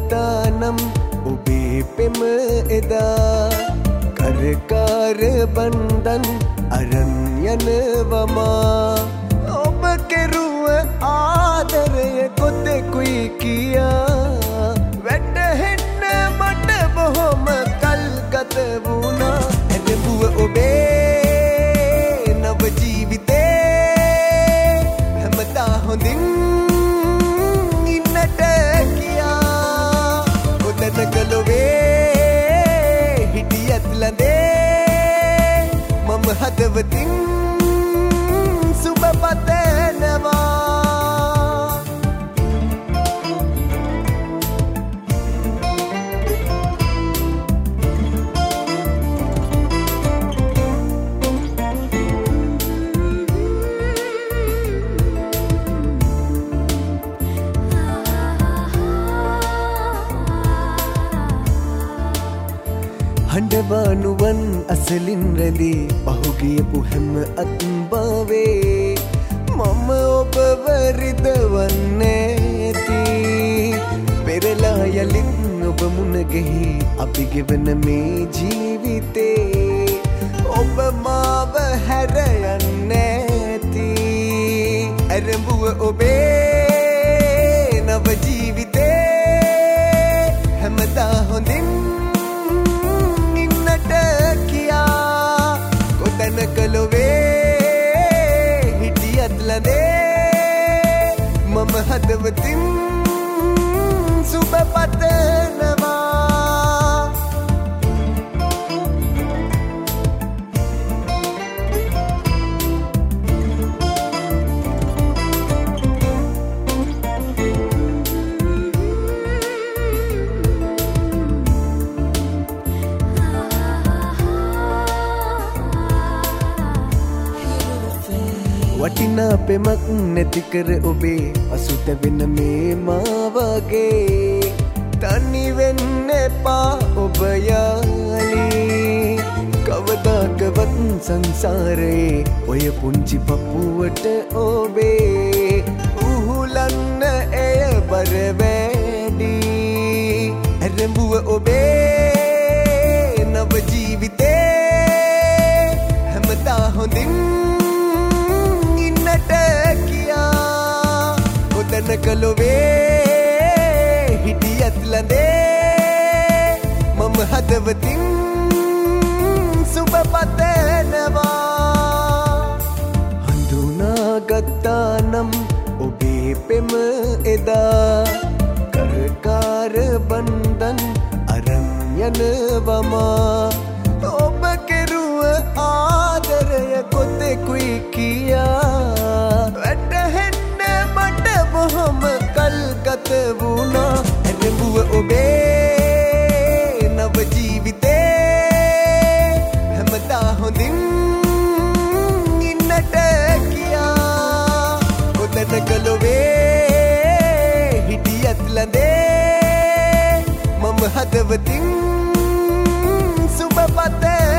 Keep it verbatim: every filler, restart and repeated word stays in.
ගත්තානම් ඔබේ පෙම එදා කරකාර බන්දන් අරන් යනවමා ඔබ කෙරුව ආදරය කොතෙකුයි කියා වැටහෙන්න මට බොහොම කල් ගත වුණා ඇරඹුව ඔබේ නව ජීවිතේ හැමදා හොඳින් ඉන්නට කියා ගොඩනග ලොවේ හිටියත් ළඳේ මම හදවතින් සුබ පතනවා හඬවානුවන් අසලින් රැඳී පහුගියපු හැම අත්බාවේ මම ඔබව රිදවන්නේ ඇති පෙරලා යලින් ඔබ මුණගෙහි අපි ගෙවන මේ ජීවිතේ ඔබ මාව හැර යන්නේ ඇති ඇරඹුව ඔබේ නව ජීවිතේ හැමදා හොඳින් කියා ගොඩනග ලොවේ හිටියත් ළඳේ මම හදවතින් සුබ පතනවා වටිනා පෙමක් නැති කර ඔබේ පසුතැවෙන මේ මාවගේ තනි වෙන්න එපා ඔබ යාලී කවදාකවත් සංසාරේ ඔය පුංචි පපුවට ඔබේ උහුලන්න එය බර වැඩි ඇරඹුව ඔබේ නව ජීවිතේ හැමදා හොඳින් කියා ගොඩනග ලොවේ හිටියත් ළඳේ මම හදවතින් සුබ පතනවා හඳුනාගත්තානම් ඔබේ පෙම එදා කරකාර බන්දන් අරන් යනවමා ඔබ කෙරුව ආදරය කොතෙකුයි කියා වැටහෙන්න මට බොහොම කල් ගත වුණා ඇරඹුව ඔබේ නව ජීවිතේ හැමදා හොඳින් ඉන්නට කියා ගොඩනග ලොවේ හිටියත් ළඳේ මම හදවතින් සුබ පතේ